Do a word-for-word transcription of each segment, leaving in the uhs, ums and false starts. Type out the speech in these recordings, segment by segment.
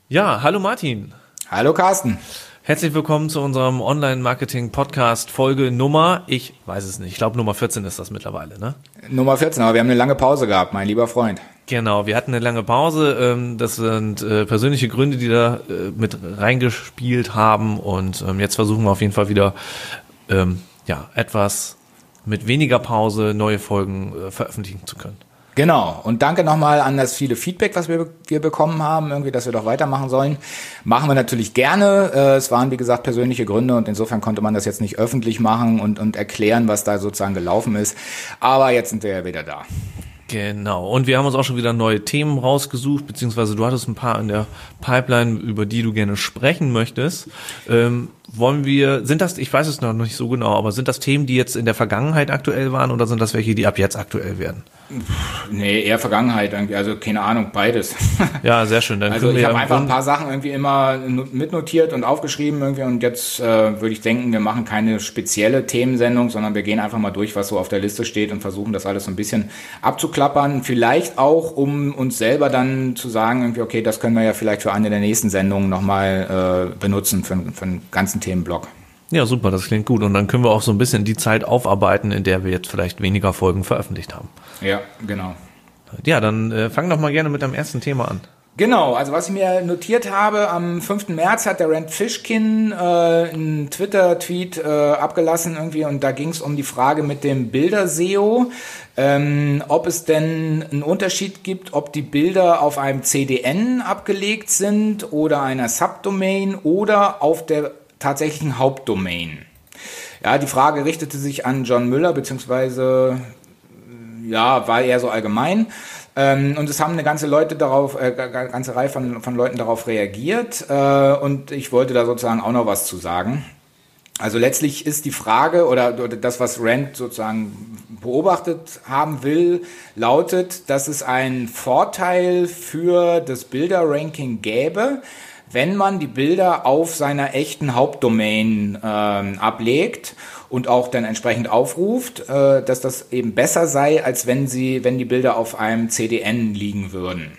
Ja, hallo Martin. Hallo Carsten. Herzlich willkommen zu unserem Online-Marketing-Podcast Folge Nummer, ich weiß es nicht, ich glaube Nummer vierzehn ist das mittlerweile, ne? Nummer vierzehn, aber wir haben eine lange Pause gehabt, mein lieber Freund. Genau, wir hatten eine lange Pause, das sind persönliche Gründe, die da mit reingespielt haben und jetzt versuchen wir auf jeden Fall wieder ja, etwas mit weniger Pause neue Folgen veröffentlichen zu können. Genau, und danke nochmal an das viele Feedback, was wir, wir bekommen haben, irgendwie, dass wir doch weitermachen sollen. Machen wir natürlich gerne. Es waren, wie gesagt, persönliche Gründe und insofern konnte man das jetzt nicht öffentlich machen und, und erklären, was da sozusagen gelaufen ist. Aber jetzt sind wir ja wieder da. Genau, und wir haben uns auch schon wieder neue Themen rausgesucht, beziehungsweise du hattest ein paar in der Pipeline, über die du gerne sprechen möchtest. Ähm, wollen wir, sind das, ich weiß es noch nicht so genau, aber sind das Themen, die jetzt in der Vergangenheit aktuell waren oder sind das welche, die ab jetzt aktuell werden? Nee, eher Vergangenheit irgendwie, also keine Ahnung, beides. Ja, sehr schön. Dann also ich habe einfach ein paar Sachen irgendwie immer mitnotiert und aufgeschrieben irgendwie und jetzt äh, würde ich denken, wir machen keine spezielle Themensendung, sondern wir gehen einfach mal durch, was so auf der Liste steht und versuchen das alles so ein bisschen abzuklappern. Vielleicht auch, um uns selber dann zu sagen, irgendwie, okay, das können wir ja vielleicht für eine der nächsten Sendungen nochmal äh, benutzen für, für einen ganzen Themenblock. Ja, super, das klingt gut. Und dann können wir auch so ein bisschen die Zeit aufarbeiten, in der wir jetzt vielleicht weniger Folgen veröffentlicht haben. Ja, genau. Ja, dann äh, fang doch mal gerne mit deinem ersten Thema an. Genau, also was ich mir notiert habe, am fünften März hat der Rand Fishkin äh, einen Twitter-Tweet äh, abgelassen irgendwie und da ging es um die Frage mit dem Bilder-S E O, ähm, ob es denn einen Unterschied gibt, ob die Bilder auf einem C D N abgelegt sind oder einer Subdomain oder auf der tatsächlichen Hauptdomain. Ja, die Frage richtete sich an John Müller, beziehungsweise, ja, war eher so allgemein. Ähm, und es haben eine ganze Leute darauf, äh, eine ganze Reihe von, von Leuten darauf reagiert. Äh, und ich wollte da sozusagen auch noch was zu sagen. Also letztlich ist die Frage oder, oder das, was Rand sozusagen beobachtet haben will, lautet, dass es einen Vorteil für das Bilderranking gäbe, wenn man die Bilder auf seiner echten Hauptdomain äh, ablegt und auch dann entsprechend aufruft, äh, dass das eben besser sei, als wenn sie, wenn die Bilder auf einem C D N liegen würden.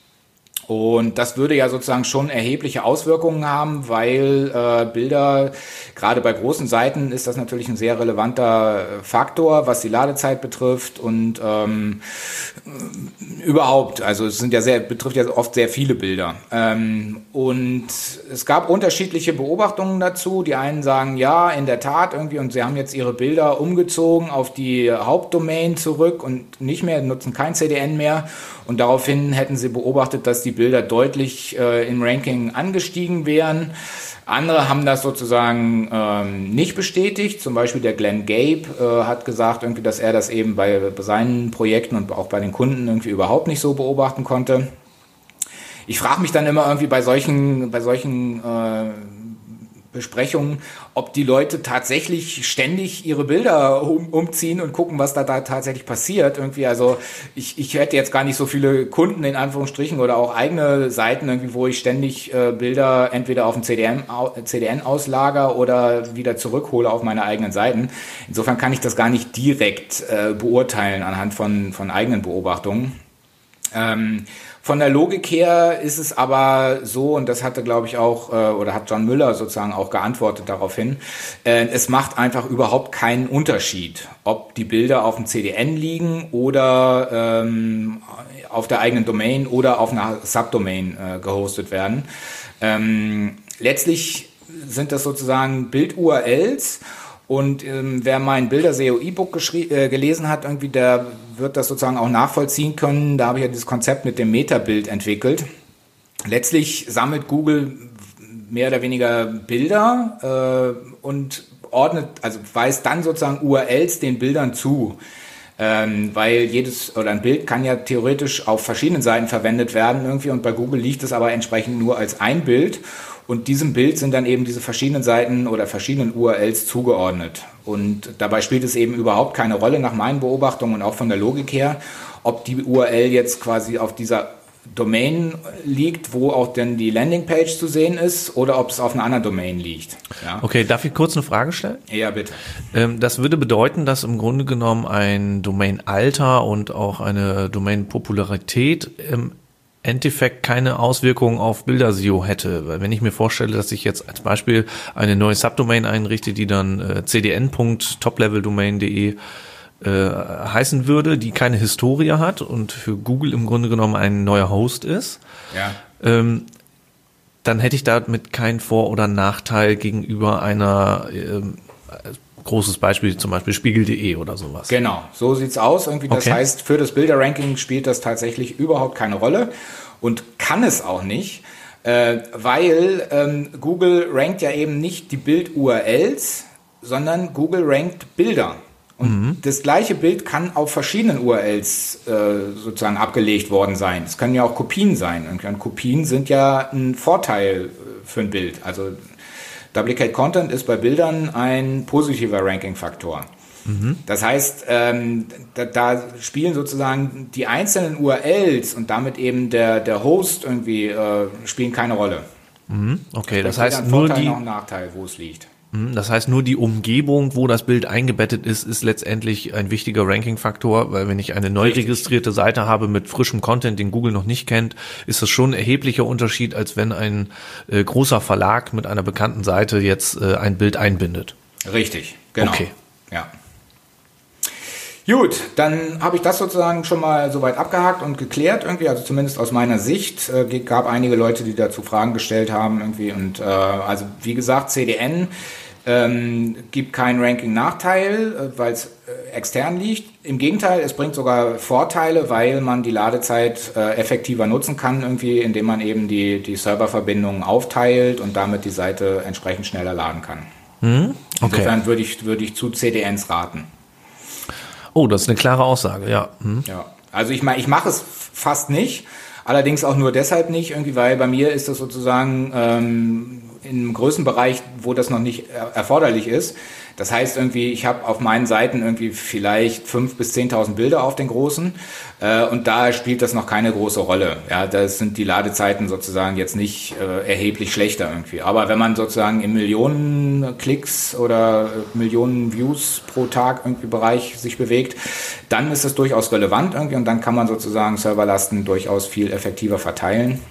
Und das würde ja sozusagen schon erhebliche Auswirkungen haben, weil äh, Bilder, gerade bei großen Seiten ist das natürlich ein sehr relevanter Faktor, was die Ladezeit betrifft und ähm, überhaupt, also es sind ja sehr, betrifft ja oft sehr viele Bilder. Ähm, und es gab unterschiedliche Beobachtungen dazu. Die einen sagen, ja, in der Tat irgendwie, und sie haben jetzt ihre Bilder umgezogen auf die Hauptdomain zurück und nicht mehr, nutzen kein C D N mehr. Und daraufhin hätten sie beobachtet, dass die Bilder deutlich äh, im Ranking angestiegen wären. Andere haben das sozusagen ähm, nicht bestätigt. Zum Beispiel der Glenn Gabe äh, hat gesagt, irgendwie, dass er das eben bei, bei seinen Projekten und auch bei den Kunden irgendwie überhaupt nicht so beobachten konnte. Ich frage mich dann immer irgendwie bei solchen, bei solchen äh, Besprechungen, ob die Leute tatsächlich ständig ihre Bilder um, umziehen und gucken, was da, da tatsächlich passiert. Irgendwie, also ich, ich hätte jetzt gar nicht so viele Kunden in Anführungsstrichen oder auch eigene Seiten, irgendwie, wo ich ständig äh, Bilder entweder auf dem C D N, C D N auslager oder wieder zurückhole auf meine eigenen Seiten. Insofern kann ich das gar nicht direkt äh, beurteilen anhand von, von eigenen Beobachtungen. Ähm, Von der Logik her ist es aber so, und das hatte, glaube ich, auch, oder hat John Müller sozusagen auch geantwortet daraufhin, es macht einfach überhaupt keinen Unterschied, ob die Bilder auf dem C D N liegen oder ähm, auf der eigenen Domain oder auf einer Subdomain äh, gehostet werden. Ähm, letztlich sind das sozusagen Bild-U R Ls. Und ähm, wer mein Bilder-S E O E-Book geschrie- äh, gelesen hat, irgendwie, der wird das sozusagen auch nachvollziehen können. Da habe ich ja dieses Konzept mit dem Metabild entwickelt. Letztlich sammelt Google mehr oder weniger Bilder äh, und ordnet, also weist dann sozusagen U R Ls den Bildern zu. Ähm, weil jedes oder ein Bild kann ja theoretisch auf verschiedenen Seiten verwendet werden irgendwie und bei Google liegt es aber entsprechend nur als ein Bild. Und diesem Bild sind dann eben diese verschiedenen Seiten oder verschiedenen U R Ls zugeordnet. Und dabei spielt es eben überhaupt keine Rolle nach meinen Beobachtungen und auch von der Logik her, ob die U R L jetzt quasi auf dieser Domain liegt, wo auch dann die Landingpage zu sehen ist, oder ob es auf einer anderen Domain liegt. Ja. Okay, darf ich kurz eine Frage stellen? Ja, bitte. Ähm, das würde bedeuten, dass im Grunde genommen ein Domain-Alter und auch eine Domain-Popularität ähm, Endeffekt keine Auswirkungen auf Bilder-S E O hätte. Weil wenn ich mir vorstelle, dass ich jetzt als Beispiel eine neue Subdomain einrichte, die dann äh, c d n punkt top level domain punkt d e äh, heißen würde, die keine Historie hat und für Google im Grunde genommen ein neuer Host ist, ja. ähm, dann hätte ich damit keinen Vor- oder Nachteil gegenüber einer, ähm, großes Beispiel, zum Beispiel Spiegel punkt de oder sowas. Genau, so sieht's aus. Irgendwie, das Okay. heißt, für das Bilderranking spielt das tatsächlich überhaupt keine Rolle und kann es auch nicht, äh, weil ähm, Google rankt ja eben nicht die Bild-U R Ls, sondern Google rankt Bilder. Und mhm. das gleiche Bild kann auf verschiedenen U R Ls äh, sozusagen abgelegt worden sein. Es können ja auch Kopien sein. Und Kopien sind ja ein Vorteil für ein Bild. Also Duplicate Content ist bei Bildern ein positiver Ranking-Faktor. Mhm. Das heißt, ähm, da, da spielen sozusagen die einzelnen U R Ls und damit eben der, der Host irgendwie äh, spielen keine Rolle. Mhm. Okay, das, das heißt nur Vorteil die... noch ein Nachteil, wo es liegt. Das heißt, nur die Umgebung, wo das Bild eingebettet ist, ist letztendlich ein wichtiger Ranking-Faktor, weil wenn ich eine neu registrierte Seite habe mit frischem Content, den Google noch nicht kennt, ist das schon ein erheblicher Unterschied, als wenn ein äh, großer Verlag mit einer bekannten Seite jetzt äh, ein Bild einbindet. Richtig, genau. Okay. Ja. Gut, dann habe ich das sozusagen schon mal soweit abgehakt und geklärt irgendwie, also zumindest aus meiner Sicht. Äh, gab einige Leute, die dazu Fragen gestellt haben irgendwie und äh, also wie gesagt, C D N ähm, gibt keinen Ranking-Nachteil, äh, weil es äh, extern liegt. Im Gegenteil, es bringt sogar Vorteile, weil man die Ladezeit äh, effektiver nutzen kann irgendwie, indem man eben die, die Serververbindungen aufteilt und damit die Seite entsprechend schneller laden kann. Hm? Okay. Insofern würde ich, würde ich zu C D Ns raten. Oh, das ist eine klare Aussage, ja. Hm. Ja, also ich meine, ich mache es fast nicht, allerdings auch nur deshalb nicht, irgendwie, weil bei mir ist das sozusagen ähm, im Größenbereich, wo das noch nicht er- erforderlich ist. Das heißt irgendwie, ich habe auf meinen Seiten irgendwie vielleicht fünftausend bis zehntausend Bilder auf den großen äh, und da spielt das noch keine große Rolle. Ja, da sind die Ladezeiten sozusagen jetzt nicht äh, erheblich schlechter irgendwie. Aber wenn man sozusagen in Millionen Klicks oder äh, Millionen Views pro Tag irgendwie Bereich sich bewegt, dann ist es durchaus relevant irgendwie und dann kann man sozusagen Serverlasten durchaus viel effektiver verteilen.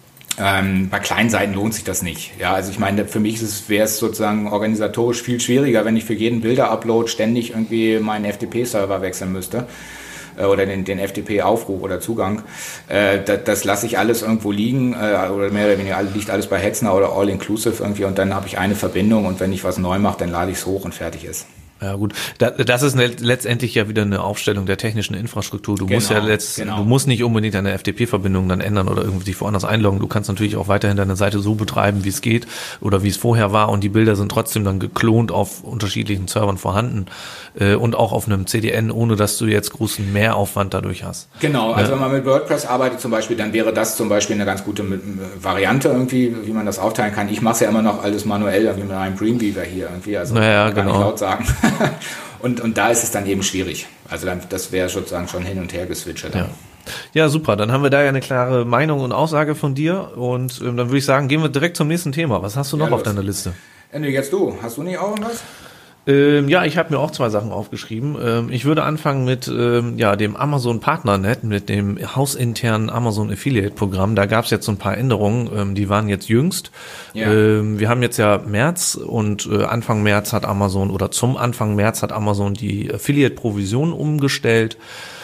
Ähm, bei kleinen Seiten lohnt sich das nicht. Ja, also ich meine, für mich wäre es sozusagen organisatorisch viel schwieriger, wenn ich für jeden Bilder-Upload ständig irgendwie meinen F T P-Server wechseln müsste äh, oder den, den F T P-Aufruf oder Zugang. Äh, das das lasse ich alles irgendwo liegen äh, oder mehr oder weniger liegt alles bei Hetzner oder All-Inclusive irgendwie und dann habe ich eine Verbindung und wenn ich was neu mache, dann lade ich es hoch und fertig ist. Ja gut, das ist letztendlich ja wieder eine Aufstellung der technischen Infrastruktur. Du genau, musst ja letzt, genau. du musst nicht unbedingt deine F T P-Verbindung dann ändern oder irgendwie dich woanders einloggen. Du kannst natürlich auch weiterhin deine Seite so betreiben, wie es geht oder wie es vorher war und die Bilder sind trotzdem dann geklont auf unterschiedlichen Servern vorhanden äh, und auch auf einem C D N, ohne dass du jetzt großen Mehraufwand dadurch hast. Genau, also ja. wenn man mit WordPress arbeitet zum Beispiel, dann wäre das zum Beispiel eine ganz gute Variante irgendwie, wie man das aufteilen kann. Ich mache es ja immer noch alles manuell, irgendwie mit einem Dreamweaver hier irgendwie, also naja, kann genau. ich laut sagen. Und, und da ist es dann eben schwierig. Also dann, das wäre sozusagen schon hin und her geswitcht. Ja. ja, super. Dann haben wir da ja eine klare Meinung und Aussage von dir. Und ähm, dann würde ich sagen, gehen wir direkt zum nächsten Thema. Was hast du noch ja, auf deiner Liste? Ende, jetzt du. Hast du nicht auch irgendwas? Ähm, ja, ich habe mir auch zwei Sachen aufgeschrieben. Ähm, ich würde anfangen mit ähm, ja dem Amazon Partnernet, mit dem hausinternen Amazon Affiliate Programm. Da gab es jetzt so ein paar Änderungen, ähm, die waren jetzt jüngst. Ja. Ähm, wir haben jetzt ja März und äh, Anfang März hat Amazon oder zum Anfang März hat Amazon die Affiliate Provision umgestellt.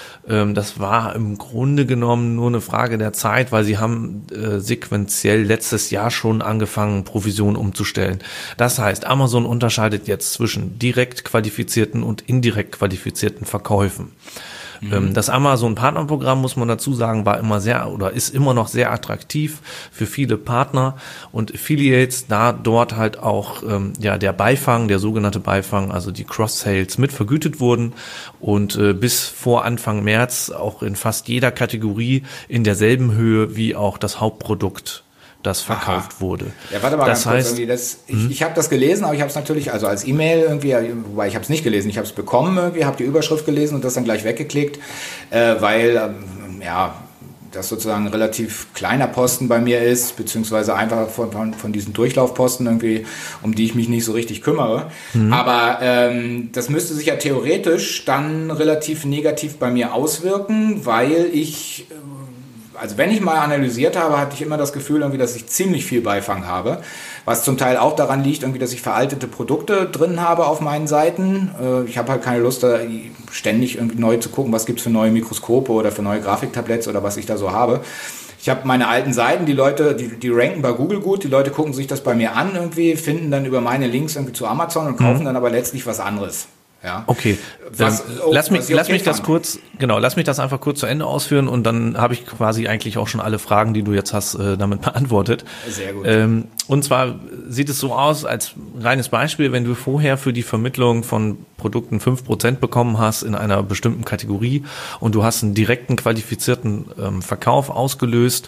Das war im Grunde genommen nur eine Frage der Zeit, weil sie haben äh, sequenziell letztes Jahr schon angefangen, Provisionen umzustellen. Das heißt, Amazon unterscheidet jetzt zwischen direkt qualifizierten und indirekt qualifizierten Verkäufen. Mhm. Das Amazon-Partnerprogramm, muss man dazu sagen, war immer sehr oder ist immer noch sehr attraktiv für viele Partner und Affiliates, da dort halt auch ähm, ja der Beifang, der sogenannte Beifang, also die Cross-Sales mit vergütet wurden und äh, bis vor Anfang März auch in fast jeder Kategorie in derselben Höhe wie auch das Hauptprodukt, das verkauft Aha. wurde. Ja, warte mal das ganz heißt, kurz. Irgendwie das, ich ich habe das gelesen, aber ich habe es natürlich, also als E-Mail irgendwie, wobei ich habe es nicht gelesen, ich habe es bekommen irgendwie, habe die Überschrift gelesen und das dann gleich weggeklickt, äh, weil, ähm, ja, das sozusagen ein relativ kleiner Posten bei mir ist, beziehungsweise einfach von, von, von diesen Durchlaufposten irgendwie, um die ich mich nicht so richtig kümmere. Mhm. Aber ähm, das müsste sich ja theoretisch dann relativ negativ bei mir auswirken, weil ich... also wenn ich mal analysiert habe, hatte ich immer das Gefühl, irgendwie, dass ich ziemlich viel Beifang habe, was zum Teil auch daran liegt, irgendwie, dass ich veraltete Produkte drin habe auf meinen Seiten. Äh, ich habe halt keine Lust, da ständig irgendwie neu zu gucken, was gibt's für neue Mikroskope oder für neue Grafiktabletts oder was ich da so habe. Ich habe meine alten Seiten, die Leute, die, die ranken bei Google gut, die Leute gucken sich das bei mir an irgendwie, finden dann über meine Links irgendwie zu Amazon und kaufen mhm. dann aber letztlich was anderes. Ja. Okay, was, oh, lass mich, lass mich das kurz, genau, lass mich das einfach kurz zu Ende ausführen und dann habe ich quasi eigentlich auch schon alle Fragen, die du jetzt hast, äh, damit beantwortet. Sehr gut. Ähm, und zwar sieht es so aus, als reines Beispiel, wenn du vorher für die Vermittlung von Produkten fünf Prozent bekommen hast in einer bestimmten Kategorie und du hast einen direkten qualifizierten ähm, Verkauf ausgelöst,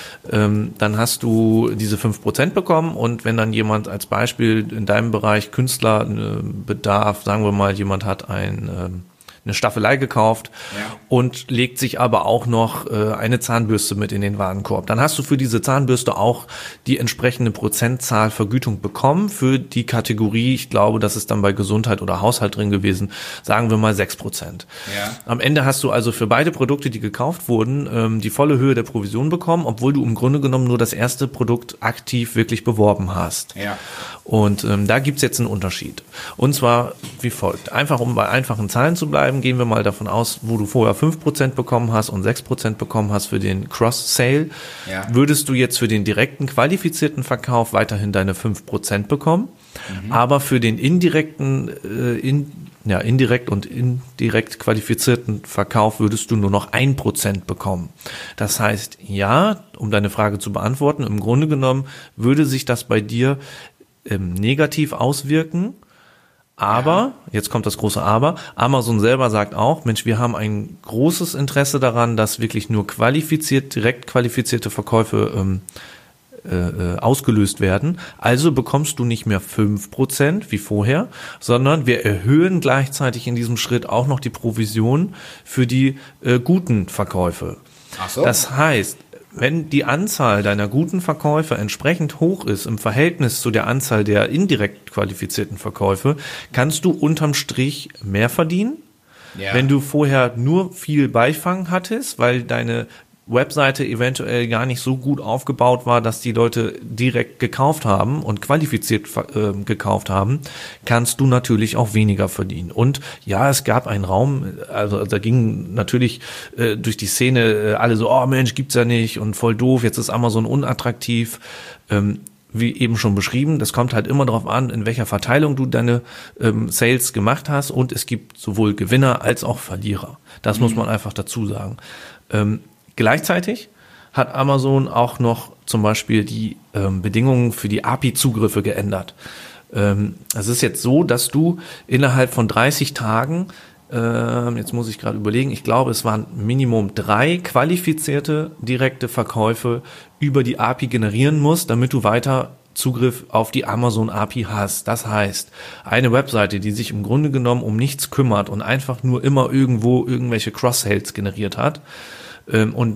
Ähm, dann hast du diese fünf Prozent bekommen und wenn dann jemand als Beispiel in deinem Bereich Künstlerbedarf, sagen wir mal, jemand hat ein, ähm, eine Staffelei gekauft ja. und legt sich aber auch noch äh, eine Zahnbürste mit in den Warenkorb. Dann hast du für diese Zahnbürste auch die entsprechende Prozentzahl Vergütung bekommen für die Kategorie, ich glaube, das ist dann bei Gesundheit oder Haushalt drin gewesen, sagen wir mal sechs Prozent. Ja. Am Ende hast du also für beide Produkte, die gekauft wurden, ähm, die volle Höhe der Provision bekommen, obwohl du im Grunde genommen nur das erste Produkt aktiv wirklich beworben hast. Ja. Und ähm, da gibt's jetzt einen Unterschied. Und zwar wie folgt. Einfach, um bei einfachen Zahlen zu bleiben, gehen wir mal davon aus, wo du vorher fünf Prozent bekommen hast und sechs Prozent bekommen hast für den Cross-Sale, ja. würdest du jetzt für den direkten qualifizierten Verkauf weiterhin deine fünf Prozent bekommen, mhm. aber für den indirekten, äh, in, ja, indirekt und indirekt qualifizierten Verkauf würdest du nur noch ein Prozent bekommen. Das heißt, ja, um deine Frage zu beantworten, im Grunde genommen würde sich das bei dir ähm, negativ auswirken. Aber, ja. jetzt kommt das große Aber, Amazon selber sagt auch, Mensch, wir haben ein großes Interesse daran, dass wirklich nur qualifiziert, direkt qualifizierte Verkäufe ähm, äh, ausgelöst werden. Also bekommst du nicht mehr fünf Prozent wie vorher, sondern wir erhöhen gleichzeitig in diesem Schritt auch noch die Provision für die äh, guten Verkäufe. Ach so. Das heißt, wenn die Anzahl deiner guten Verkäufe entsprechend hoch ist im Verhältnis zu der Anzahl der indirekt qualifizierten Verkäufe, kannst du unterm Strich mehr verdienen. Ja. Wenn du vorher nur viel Beifang hattest, weil deine Webseite eventuell gar nicht so gut aufgebaut war, dass die Leute direkt gekauft haben und qualifiziert äh, gekauft haben, kannst du natürlich auch weniger verdienen. Und ja, es gab einen Raum, also da ging natürlich äh, durch die Szene äh, alle so, oh Mensch, gibt's ja nicht und voll doof, jetzt ist Amazon unattraktiv. Ähm, wie eben schon beschrieben, das kommt halt immer darauf an, in welcher Verteilung du deine ähm, Sales gemacht hast und es gibt sowohl Gewinner als auch Verlierer. Das mhm. muss man einfach dazu sagen. Ähm, Gleichzeitig hat Amazon auch noch zum Beispiel die ähm, Bedingungen für die A P I-Zugriffe geändert. Ähm, es ist jetzt so, dass du innerhalb von dreißig Tagen, ähm, jetzt muss ich gerade überlegen, ich glaube, es waren Minimum drei qualifizierte direkte Verkäufe über die A P I generieren musst, damit du weiter Zugriff auf die Amazon A P I hast. Das heißt, eine Webseite, die sich im Grunde genommen um nichts kümmert und einfach nur immer irgendwo irgendwelche Cross-Sales generiert hat, und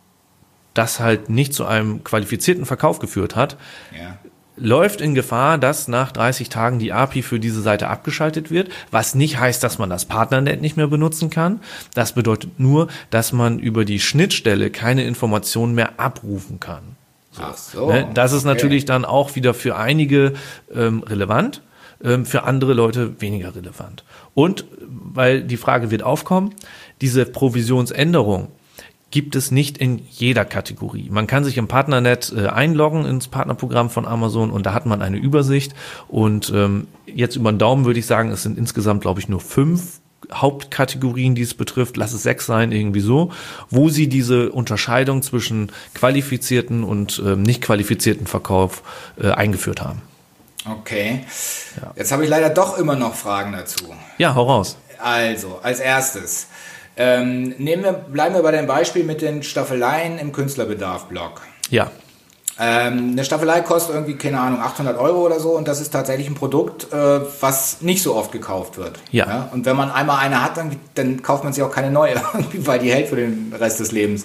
das halt nicht zu einem qualifizierten Verkauf geführt hat, ja. läuft in Gefahr, dass nach dreißig Tagen die A P I für diese Seite abgeschaltet wird, was nicht heißt, dass man das Partnernet nicht mehr benutzen kann. Das bedeutet nur, dass man über die Schnittstelle keine Informationen mehr abrufen kann. So. Ach so. Ne? Das ist natürlich dann auch wieder für einige ähm, relevant, ähm, für andere Leute weniger relevant. Und weil die Frage wird aufkommen, diese Provisionsänderung gibt es nicht in jeder Kategorie. Man kann sich im Partnernet äh, einloggen ins Partnerprogramm von Amazon und da hat man eine Übersicht und ähm, jetzt über den Daumen würde ich sagen, es sind insgesamt, glaube ich, nur fünf Hauptkategorien, die es betrifft, lass es sechs sein, irgendwie so, wo sie diese Unterscheidung zwischen qualifizierten und ähm, nicht qualifizierten Verkauf äh, eingeführt haben. Okay, ja. Jetzt habe ich leider doch immer noch Fragen dazu. Ja, hau raus. Also, als erstes, Ähm, nehmen wir, bleiben wir bei dem Beispiel mit den Staffeleien im Künstlerbedarf-Blog. Ja. Ähm, eine Staffelei kostet irgendwie, keine Ahnung, achthundert Euro oder so und das ist tatsächlich ein Produkt, äh, was nicht so oft gekauft wird. Ja. Ja? Und wenn man einmal eine hat, dann, dann kauft man sich auch keine neue, weil die hält für den Rest des Lebens.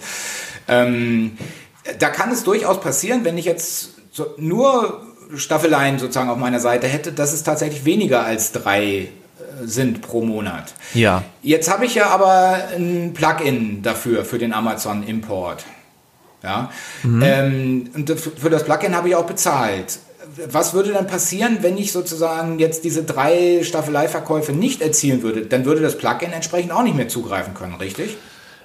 Ähm, da kann es durchaus passieren, wenn ich jetzt so nur Staffeleien sozusagen auf meiner Seite hätte, dass es tatsächlich weniger als drei sind pro Monat. Ja. Jetzt habe ich ja aber ein Plugin dafür, für den Amazon Import. Ja? Mhm. Ähm, und für das Plugin habe ich auch bezahlt. Was würde dann passieren, wenn ich sozusagen jetzt diese drei Staffelei-Verkäufe nicht erzielen würde? Dann würde das Plugin entsprechend auch nicht mehr zugreifen können, richtig?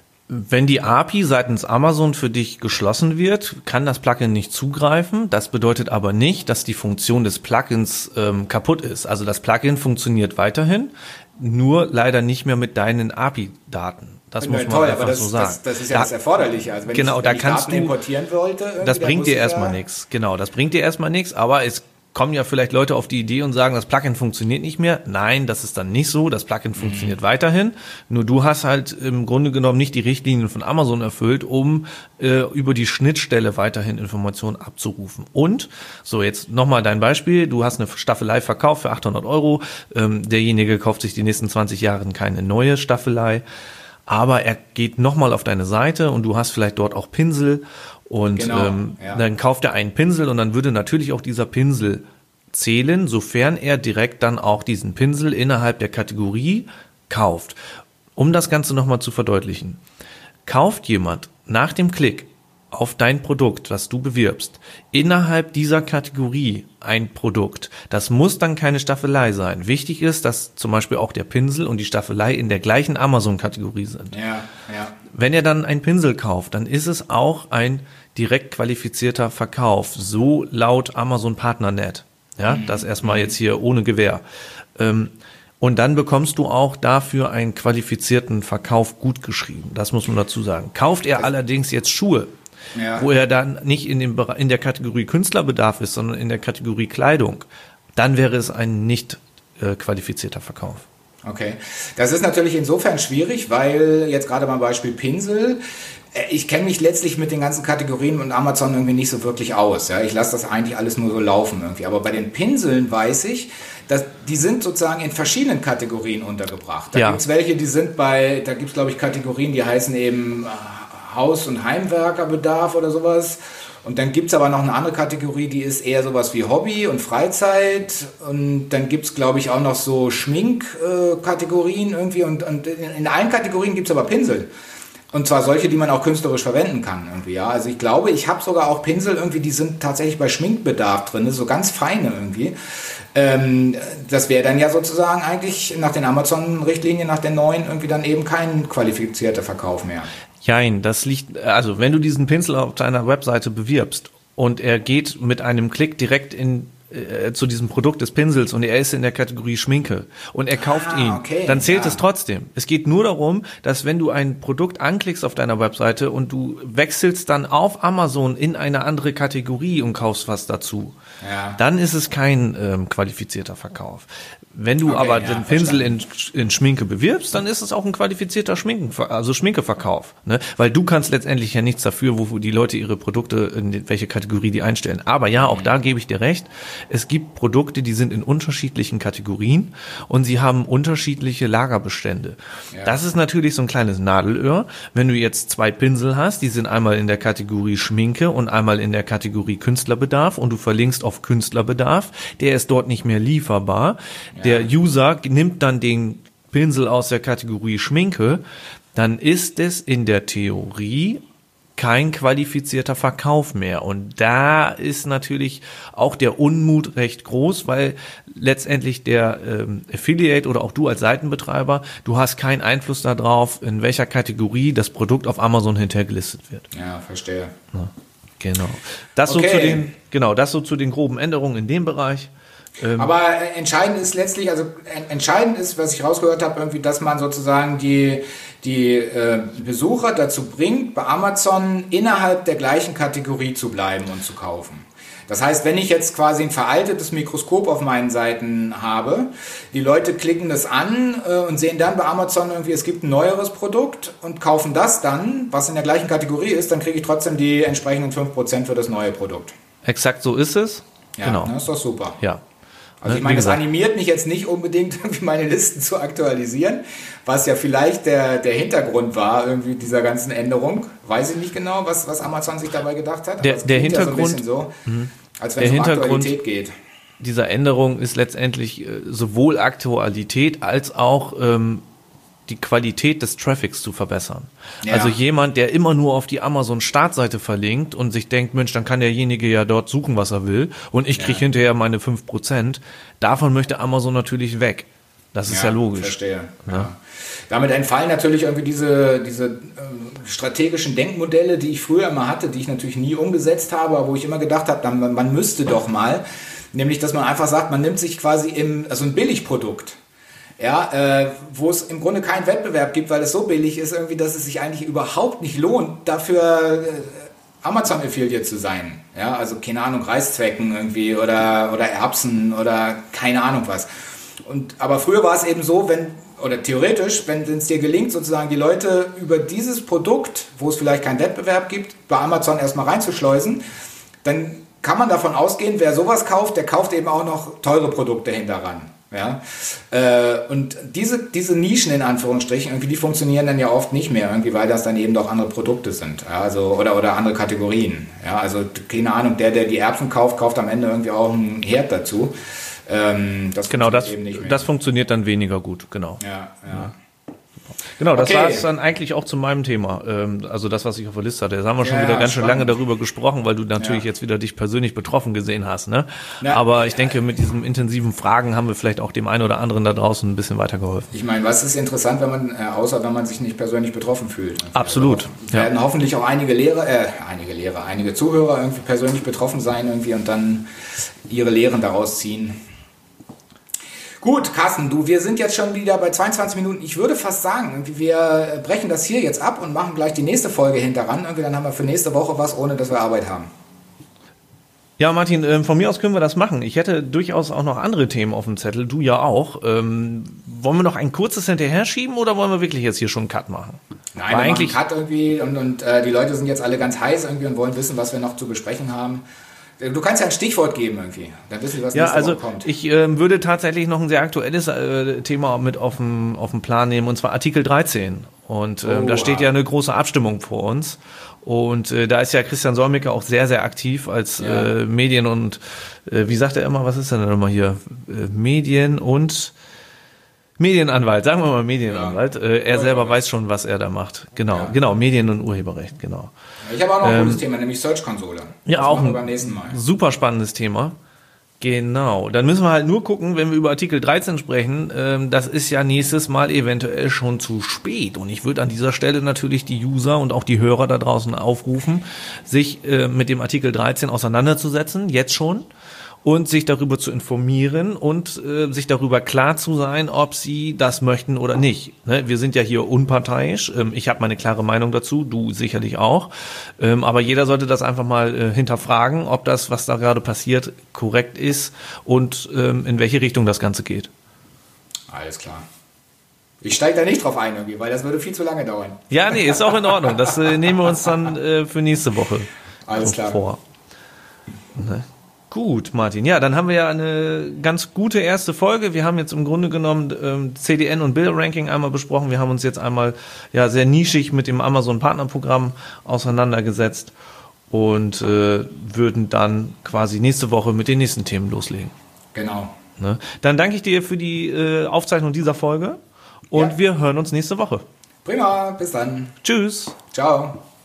Wenn die A P I seitens Amazon für dich geschlossen wird, kann das Plugin nicht zugreifen. Das bedeutet aber nicht, dass die Funktion des Plugins ähm, kaputt ist. Also das Plugin funktioniert weiterhin, nur leider nicht mehr mit deinen A P I-Daten. Das ja, muss man toll, einfach aber das, so sagen. Das, das ist ja da, das Erforderliche. Also wenn genau, ich, wenn da ich kannst Daten du, importieren wollte, das bringt dir erstmal ja nichts. Genau, das bringt dir erstmal nichts, aber es kommen ja vielleicht Leute auf die Idee und sagen, das Plugin funktioniert nicht mehr. Nein, das ist dann nicht so. Das Plugin funktioniert mhm. weiterhin. Nur du hast halt im Grunde genommen nicht die Richtlinien von Amazon erfüllt, um äh, über die Schnittstelle weiterhin Informationen abzurufen. Und, so jetzt nochmal dein Beispiel. Du hast eine Staffelei verkauft für achthundert Euro. Ähm, derjenige kauft sich die nächsten zwanzig Jahre keine neue Staffelei. Aber er geht nochmal auf deine Seite und du hast vielleicht dort auch Pinsel. Und genau, ähm, ja. dann kauft er einen Pinsel und dann würde natürlich auch dieser Pinsel zählen, sofern er direkt dann auch diesen Pinsel innerhalb der Kategorie kauft. Um das Ganze nochmal zu verdeutlichen. Kauft jemand nach dem Klick auf dein Produkt, das du bewirbst, innerhalb dieser Kategorie ein Produkt, das muss dann keine Staffelei sein. Wichtig ist, dass zum Beispiel auch der Pinsel und die Staffelei in der gleichen Amazon-Kategorie sind. Ja, ja. Wenn er dann einen Pinsel kauft, dann ist es auch ein direkt qualifizierter Verkauf, so laut Amazon Partnernet. Ja, mhm. das erstmal jetzt hier ohne Gewähr. Ähm, Und dann bekommst du auch dafür einen qualifizierten Verkauf gutgeschrieben. Das muss man dazu sagen. Kauft er allerdings jetzt Schuhe, ja. wo er dann nicht in, dem, in der Kategorie Künstlerbedarf ist, sondern in der Kategorie Kleidung, dann wäre es ein nicht äh, qualifizierter Verkauf. Okay, das ist natürlich insofern schwierig, weil jetzt gerade beim Beispiel Pinsel, ich kenne mich letztlich mit den ganzen Kategorien und Amazon irgendwie nicht so wirklich aus. Ja? Ich lasse das eigentlich alles nur so laufen irgendwie. Aber bei den Pinseln weiß ich, dass die sind sozusagen in verschiedenen Kategorien untergebracht. Da ja. gibt es welche, die sind bei, da gibt es glaube ich Kategorien, die heißen eben Haus- und Heimwerkerbedarf oder sowas. Und dann gibt es aber noch eine andere Kategorie, die ist eher sowas wie Hobby und Freizeit. Und dann gibt es, glaube ich, auch noch so Schminkkategorien äh, irgendwie. Und, und in, in allen Kategorien gibt es aber Pinsel. Und zwar solche, die man auch künstlerisch verwenden kann irgendwie, ja. Also ich glaube, ich habe sogar auch Pinsel irgendwie, die sind tatsächlich bei Schminkbedarf drin, so ganz feine irgendwie. Ähm, das wäre dann ja sozusagen eigentlich nach den Amazon-Richtlinien, nach den neuen, irgendwie dann eben kein qualifizierter Verkauf mehr. Nein, das liegt, also wenn du diesen Pinsel auf deiner Webseite bewirbst und er geht mit einem Klick direkt in äh, zu diesem Produkt des Pinsels und er ist in der Kategorie Schminke und er kauft ah, ihn, okay, dann zählt ja. es trotzdem. Es geht nur darum, dass wenn du ein Produkt anklickst auf deiner Webseite und du wechselst dann auf Amazon in eine andere Kategorie und kaufst was dazu, ja. dann ist es kein ähm, qualifizierter Verkauf. Wenn du okay, aber ja, den Pinsel in, in Schminke bewirbst, dann ist es auch ein qualifizierter Schminken, also Schminkeverkauf, ne? Weil du kannst letztendlich ja nichts dafür, wo die Leute ihre Produkte, in welche Kategorie die einstellen. Aber ja, auch mhm. da gebe ich dir recht. Es gibt Produkte, die sind in unterschiedlichen Kategorien und sie haben unterschiedliche Lagerbestände. Ja. Das ist natürlich so ein kleines Nadelöhr. Wenn du jetzt zwei Pinsel hast, die sind einmal in der Kategorie Schminke und einmal in der Kategorie Künstlerbedarf und du verlinkst auf Künstlerbedarf, der ist dort nicht mehr lieferbar. Ja. Der User nimmt dann den Pinsel aus der Kategorie Schminke, dann ist es in der Theorie kein qualifizierter Verkauf mehr. Und da ist natürlich auch der Unmut recht groß, weil letztendlich der ähm, Affiliate oder auch du als Seitenbetreiber, du hast keinen Einfluss darauf, in welcher Kategorie das Produkt auf Amazon hintergelistet wird. Ja, verstehe. Ja, genau. Das okay. so zu den, genau, das so zu den groben Änderungen in dem Bereich. Aber entscheidend ist letztlich, also entscheidend ist, was ich rausgehört habe, irgendwie, dass man sozusagen die, die äh, Besucher dazu bringt, bei Amazon innerhalb der gleichen Kategorie zu bleiben und zu kaufen. Das heißt, wenn ich jetzt quasi ein veraltetes Mikroskop auf meinen Seiten habe, die Leute klicken das an äh, und sehen dann bei Amazon irgendwie, es gibt ein neueres Produkt und kaufen das dann, was in der gleichen Kategorie ist, dann kriege ich trotzdem die entsprechenden fünf Prozent für das neue Produkt. Exakt so ist es. Ja, genau. Das ist doch super. Ja. Also ich meine, das animiert mich jetzt nicht unbedingt, irgendwie meine Listen zu aktualisieren, was ja vielleicht der, der Hintergrund war, irgendwie dieser ganzen Änderung. Weiß ich nicht genau, was, was Amazon sich dabei gedacht hat. Der, der Hintergrund, ja so ein bisschen so, mh. als wenn es um Aktualität geht. Dieser Änderung ist letztendlich äh, sowohl Aktualität als auch ähm, die Qualität des Traffics zu verbessern. Ja. Also jemand, der immer nur auf die Amazon-Startseite verlinkt und sich denkt, Mensch, dann kann derjenige ja dort suchen, was er will und ich kriege ja. hinterher meine fünf Prozent. Davon möchte Amazon natürlich weg. Das ist ja, ja logisch. Verstehe. Ja. Ja. Damit entfallen natürlich irgendwie diese, diese äh, strategischen Denkmodelle, die ich früher immer hatte, die ich natürlich nie umgesetzt habe, aber wo ich immer gedacht habe, man, man müsste doch mal, nämlich, dass man einfach sagt, man nimmt sich quasi im, also ein Billigprodukt, ja, äh, wo es im Grunde keinen Wettbewerb gibt, weil es so billig ist, irgendwie, dass es sich eigentlich überhaupt nicht lohnt, dafür äh, Amazon-Affiliate zu sein. Ja, also keine Ahnung, Reiszwecken irgendwie oder, oder Erbsen oder keine Ahnung was. Und, aber früher war es eben so, wenn, oder theoretisch, wenn es dir gelingt, sozusagen die Leute über dieses Produkt, wo es vielleicht keinen Wettbewerb gibt, bei Amazon erstmal reinzuschleusen, dann kann man davon ausgehen, wer sowas kauft, der kauft eben auch noch teure Produkte hinterran. Ja? Äh, und diese, diese Nischen in Anführungsstrichen, irgendwie, die funktionieren dann ja oft nicht mehr, irgendwie, weil das dann eben doch andere Produkte sind, ja? Also, oder, oder andere Kategorien. Ja? Also keine Ahnung, der, der die Erbsen kauft, kauft am Ende irgendwie auch einen Herd dazu. Ähm, das genau, das, das funktioniert dann weniger gut, genau. Ja, ja. ja. Genau, das okay. war es dann eigentlich auch zu meinem Thema, ähm, also das, was ich auf der Liste hatte. Jetzt haben wir schon ja, wieder ganz spannend. schön lange darüber gesprochen, weil du natürlich ja. jetzt wieder dich persönlich betroffen gesehen hast, ne? Ja. Aber ich denke, mit diesen intensiven Fragen haben wir vielleicht auch dem einen oder anderen da draußen ein bisschen weitergeholfen. Ich meine, was ist interessant, wenn man, äh, außer wenn man sich nicht persönlich betroffen fühlt? Absolut. Also, werden ja. hoffentlich auch einige Lehrer, äh, einige Lehrer, einige Zuhörer irgendwie persönlich betroffen sein irgendwie und dann ihre Lehren daraus ziehen. Gut, Carsten, du, wir sind jetzt schon wieder bei zweiundzwanzig Minuten. Ich würde fast sagen, wir brechen das hier jetzt ab und machen gleich die nächste Folge hinteran. Irgendwie dann haben wir für nächste Woche was, ohne dass wir Arbeit haben. Ja, Martin, von mir aus können wir das machen. Ich hätte durchaus auch noch andere Themen auf dem Zettel, du ja auch. Ähm, wollen wir noch ein kurzes hinterher schieben oder wollen wir wirklich jetzt hier schon einen Cut machen? Nein, wir eigentlich machen einen Cut irgendwie und, und äh, die Leute sind jetzt alle ganz heiß irgendwie und wollen wissen, was wir noch zu besprechen haben. Du kannst ja ein Stichwort geben irgendwie, dann wissen wir, was ja, nächste also Woche kommt. Ich äh, würde tatsächlich noch ein sehr aktuelles äh, Thema mit auf den auf den Plan nehmen, und zwar Artikel dreizehn. Und äh, oh, da steht ja eine große Abstimmung vor uns. Und äh, da ist ja Christian Solmecke auch sehr, sehr aktiv als ja. äh, Medien- und, äh, wie sagt er immer, was ist denn denn nochmal hier? Äh, Medien- und Medienanwalt, sagen wir mal Medienanwalt. Ja. Äh, er selber weiß schon, was er da macht. Genau, ja. genau, Medien- und Urheberrecht, genau. Ich habe auch noch ein ähm, gutes Thema, nämlich Search-Konsole. Ja, das auch ein beim nächsten Mal. super spannendes Thema. Genau, dann müssen wir halt nur gucken, wenn wir über Artikel dreizehn sprechen, ähm, das ist ja nächstes Mal eventuell schon zu spät. Und ich würde an dieser Stelle natürlich die User und auch die Hörer da draußen aufrufen, sich äh, mit dem Artikel dreizehn auseinanderzusetzen, jetzt schon, und sich darüber zu informieren und äh, sich darüber klar zu sein, ob sie das möchten oder nicht. Ne? Wir sind ja hier unparteiisch. Ähm, ich habe meine klare Meinung dazu, du sicherlich auch. Ähm, aber jeder sollte das einfach mal äh, hinterfragen, ob das, was da gerade passiert, korrekt ist und ähm, in welche Richtung das Ganze geht. Alles klar. Ich steige da nicht drauf ein irgendwie, weil das würde viel zu lange dauern. Ja, nee, ist auch in Ordnung. Das äh, nehmen wir uns dann äh, für nächste Woche Alles klar. vor. Ne? Gut, Martin. Ja, dann haben wir ja eine ganz gute erste Folge. Wir haben jetzt im Grunde genommen ähm, C D N und Bill-Ranking einmal besprochen. Wir haben uns jetzt einmal ja sehr nischig mit dem Amazon-Partnerprogramm auseinandergesetzt und äh, würden dann quasi nächste Woche mit den nächsten Themen loslegen. Genau. Ne? Dann danke ich dir für die äh, Aufzeichnung dieser Folge und ja. wir hören uns nächste Woche. Prima, bis dann. Tschüss. Ciao.